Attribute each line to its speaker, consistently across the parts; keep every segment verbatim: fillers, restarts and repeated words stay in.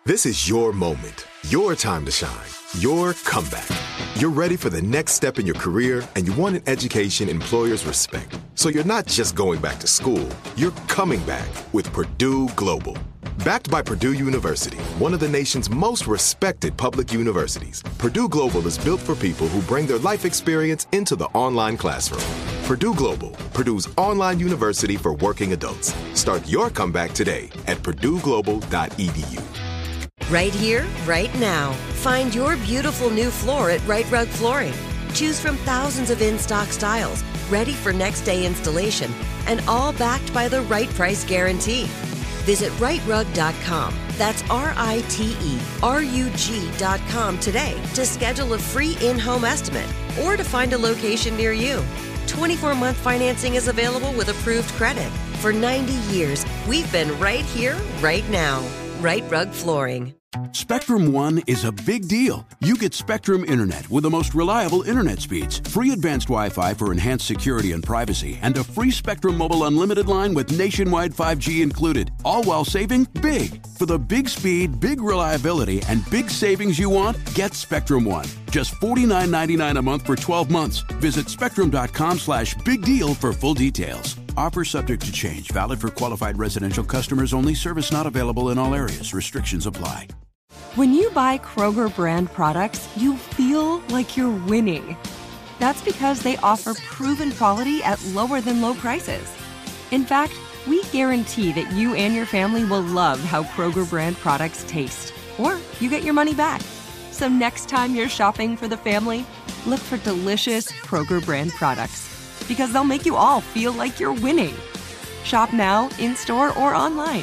Speaker 1: This is your moment, your time to shine, your comeback. You're ready for the next step in your career, and you want an education employers respect. So you're not just going back to school, you're coming back with Purdue Global. Backed by Purdue University, one of the nation's most respected public universities, Purdue Global is built for people who bring their life experience into the online classroom. Purdue Global, Purdue's online university for working adults. Start your comeback today at purdue global dot e d u.
Speaker 2: Right here, right now. Find your beautiful new floor at Rite Rug Flooring. Choose from thousands of in-stock styles, ready for next day installation, and all backed by the right price guarantee. Visit rite rug dot com. That's R I T E R U G dot com today to schedule a free in-home estimate or to find a location near you. twenty-four month financing is available with approved credit. For ninety years, we've been right here, right now. Rite Rug Flooring.
Speaker 3: Spectrum One is a big deal. You get Spectrum Internet with the most reliable internet speeds, free advanced Wi-Fi for enhanced security and privacy, and a free Spectrum Mobile Unlimited line with nationwide five G included, all while saving big. For the big speed, big reliability, and big savings you want, get Spectrum One. Just forty-nine ninety-nine a month for twelve months. Visit spectrum.com slash big deal for full details. Offer subject to change. Valid for qualified residential customers only. Service not available in all areas. Restrictions apply.
Speaker 4: When you buy Kroger brand products, you feel like you're winning. That's because they offer proven quality at lower than low prices. In fact, we guarantee that you and your family will love how Kroger brand products taste, or you get your money back. So next time you're shopping for the family, look for delicious Kroger brand products, because they'll make you all feel like you're winning. Shop now, in-store, or online.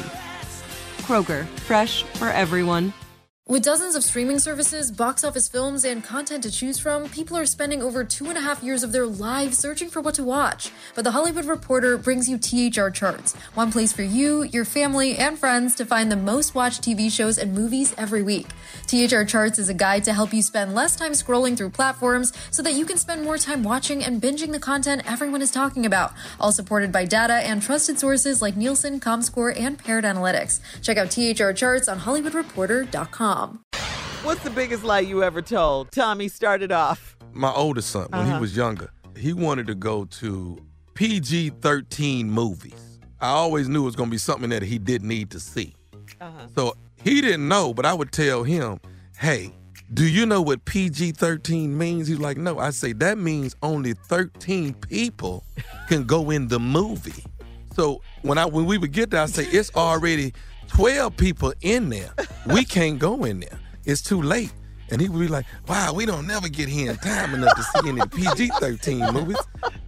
Speaker 4: Kroger, fresh for everyone.
Speaker 5: With dozens of streaming services, box office films, and content to choose from, people are spending over two and a half years of their lives searching for what to watch. But The Hollywood Reporter brings you T H R Charts, one place for you, your family, and friends to find the most watched T V shows and movies every week. T H R Charts is a guide to help you spend less time scrolling through platforms so that you can spend more time watching and binging the content everyone is talking about, all supported by data and trusted sources like Nielsen, ComScore, and Paired Analytics. Check out T H R Charts on hollywood reporter dot com.
Speaker 6: What's the biggest lie you ever told? Tommy, started off.
Speaker 7: My oldest son, when
Speaker 6: Uh-huh.
Speaker 7: he was younger, he wanted to go to P G thirteen movies. I always knew it was going to be something that he didn't need to see.
Speaker 6: Uh-huh.
Speaker 7: So he didn't know, but I would tell him, hey, do you know what P G thirteen means? He's like, no. I say, that means only thirteen people can go in the movie. So when I when we would get there, I say, it's already twelve people in there. We can't go in there. It's too late. And he would be like, wow, we don't never get here in time enough to see any P G thirteen movies.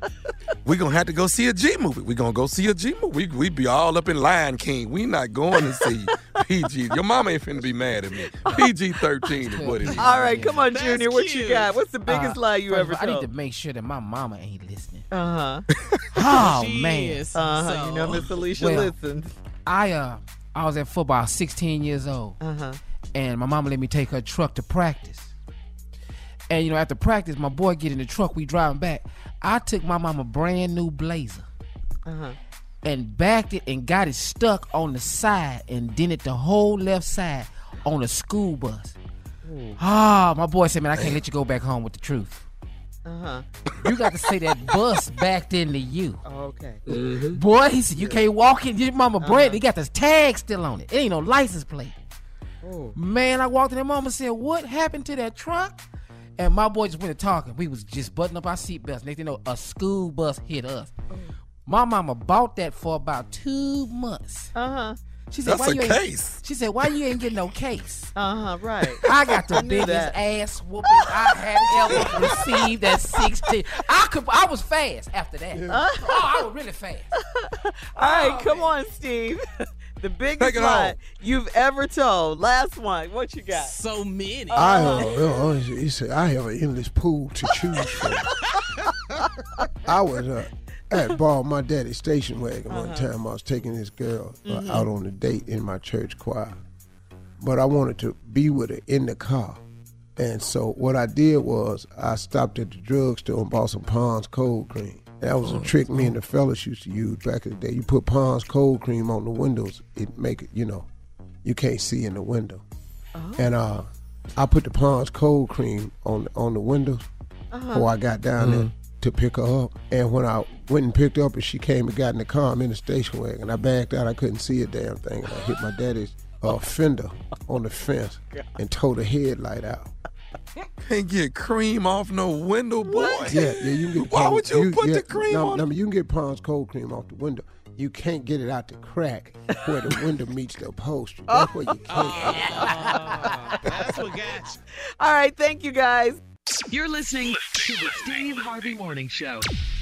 Speaker 7: We're going to have to go see a G movie. We're going to go see a G movie. We, we be all up in Lion King. We not going to see P G. Your mama ain't finna be mad at me. P G thirteen is what it is.
Speaker 6: All right, come on,
Speaker 8: That's
Speaker 6: Junior. What you
Speaker 8: cute.
Speaker 6: got? What's the biggest
Speaker 8: Uh,
Speaker 6: lie you
Speaker 8: first
Speaker 6: ever
Speaker 8: of all, I
Speaker 6: told?
Speaker 8: need to make sure that my mama ain't listening.
Speaker 6: Uh-huh.
Speaker 8: Oh, She man. is,
Speaker 6: Uh-huh.
Speaker 8: so-
Speaker 6: You know Miss Alicia
Speaker 8: Well,
Speaker 6: listens.
Speaker 8: I uh I was at football sixteen years old.
Speaker 6: Uh-huh.
Speaker 8: And my mama let me take her truck to practice. And you know, after practice, my boy get in the truck, we driving back. I took my mama brand new Blazer
Speaker 6: Uh-huh.
Speaker 8: and backed it and got it stuck on the side and dented the whole left side on a school bus. Ah, my boy said, man, I can't let you go back home with the truth.
Speaker 6: Uh-huh.
Speaker 8: You got to say that bus backed into you.
Speaker 6: Oh, okay.
Speaker 8: Boy, he said, you can't walk in. Your mama brand, they got the tag still on it. It ain't no license plate.
Speaker 6: Oh.
Speaker 8: Man, I walked in, and mama said, what happened to that truck? And my boy just went to talking. We was just buttoning up our seatbelts. Next thing you know, a school bus hit us. My mama bought that for about two months.
Speaker 6: Uh-huh.
Speaker 8: She said,
Speaker 7: That's
Speaker 8: why
Speaker 7: a
Speaker 8: you ain't,
Speaker 7: case.
Speaker 8: She said, why you ain't getting no case?
Speaker 6: Uh-huh, right.
Speaker 8: I got the
Speaker 6: knew
Speaker 8: biggest
Speaker 6: that.
Speaker 8: ass whooping I had ever received at sixteen. I could, I was fast after that. Oh, I was really fast.
Speaker 6: All right, come on, Steve. The biggest
Speaker 7: Take it
Speaker 6: lie
Speaker 7: home.
Speaker 6: you've ever told. Last one. What you got?
Speaker 9: So many.
Speaker 10: I have, uh, he said, I have an endless pool to choose from. I was uh, at borrowed my daddy's station wagon one time. I was taking this girl uh, out on a date in my church choir, but I wanted to be with her in the car. And so what I did was I stopped at the drugstore and bought some Pond's cold cream. That was a trick me and the fellas used to use back in the day. You put Pond's cold cream on the windows, it make it, you know, you can't see in the window. Oh. And uh, I put the Pond's cold cream on on the windows uh-huh. before I got down mm-hmm. there to pick her up. And when I went and picked her up and she came and got in the car, I'm in the station wagon. I backed out. I couldn't see a damn thing. And I hit my daddy's uh, fender on the fence and tore the headlight out.
Speaker 7: Can't get cream off no window, boy.
Speaker 10: What? Yeah, yeah, you can get.
Speaker 7: Why
Speaker 10: Pond's,
Speaker 7: would you,
Speaker 10: you
Speaker 7: put
Speaker 10: yeah,
Speaker 7: the cream
Speaker 10: no,
Speaker 7: on?
Speaker 10: No, you can get Pond's cold cream off the window. You can't get it out the crack where the window meets the upholstery. That's where you can't.
Speaker 9: Oh, that's what got you.
Speaker 6: All right, thank you guys.
Speaker 11: You're listening to the Steve Harvey Morning Show.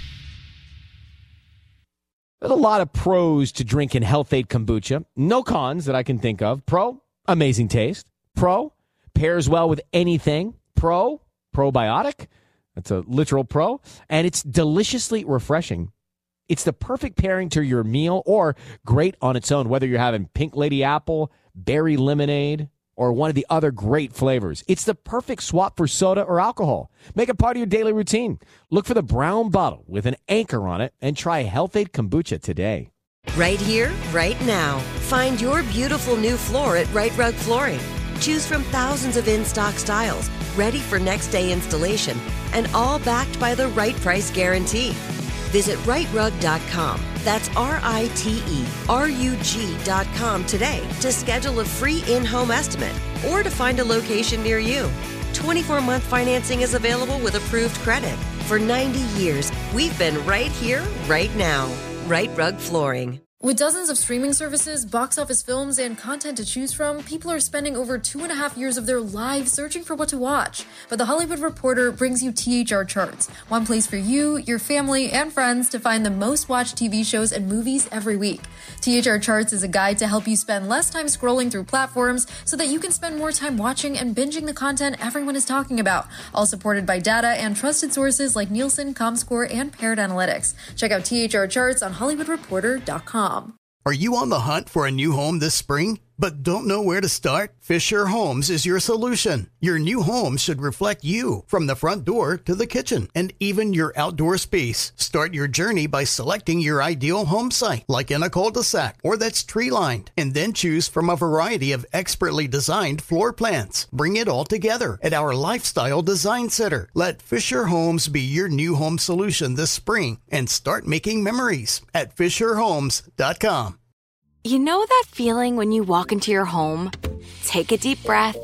Speaker 12: There's a lot of pros to drinking Health-Ade kombucha. No cons that I can think of. Pro, amazing taste. Pro, pairs well with anything. Pro, probiotic. That's a literal pro. And it's deliciously refreshing. It's the perfect pairing to your meal or great on its own, whether you're having pink lady apple, berry lemonade, or one of the other great flavors. It's the perfect swap for soda or alcohol. Make it part of your daily routine. Look for the brown bottle with an anchor on it and try Health-Ade kombucha today.
Speaker 2: Right here, right now. Find your beautiful new floor at Right Rug Flooring. Choose from thousands of in-stock styles, ready for next day installation, and all backed by the right price guarantee. Visit right rug dot com. That's R I T E R U G dot com today to schedule a free in-home estimate or to find a location near you. twenty-four month financing is available with approved credit. For ninety years, we've been right here, right now. Right Rug Flooring.
Speaker 5: With dozens of streaming services, box office films, and content to choose from, people are spending over two and a half years of their lives searching for what to watch. But The Hollywood Reporter brings you T H R Charts, one place for you, your family, and friends to find the most watched T V shows and movies every week. T H R Charts is a guide to help you spend less time scrolling through platforms so that you can spend more time watching and binging the content everyone is talking about, all supported by data and trusted sources like Nielsen, Comscore, and Paired Analytics. Check out T H R Charts on hollywood reporter dot com.
Speaker 13: Are you on the hunt for a new home this spring, but don't know where to start? Fisher Homes is your solution. Your new home should reflect you, from the front door to the kitchen, and even your outdoor space. Start your journey by selecting your ideal home site, like in a cul-de-sac or that's tree-lined, and then choose from a variety of expertly designed floor plans. Bring it all together at our Lifestyle Design Center. Let Fisher Homes be your new home solution this spring and start making memories at fisher homes dot com.
Speaker 14: You know that feeling when you walk into your home, take a deep breath,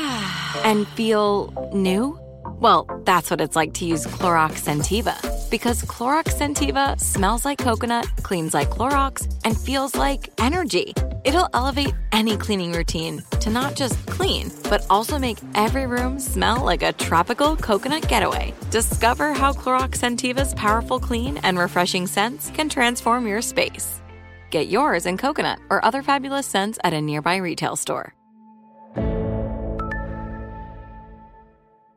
Speaker 14: and feel new? Well, that's what it's like to use Clorox Scentiva. Because Clorox Scentiva smells like coconut, cleans like Clorox, and feels like energy. It'll elevate any cleaning routine to not just clean, but also make every room smell like a tropical coconut getaway. Discover how Clorox Scentiva's powerful clean and refreshing scents can transform your space. Get yours in coconut or other fabulous scents at a nearby retail store.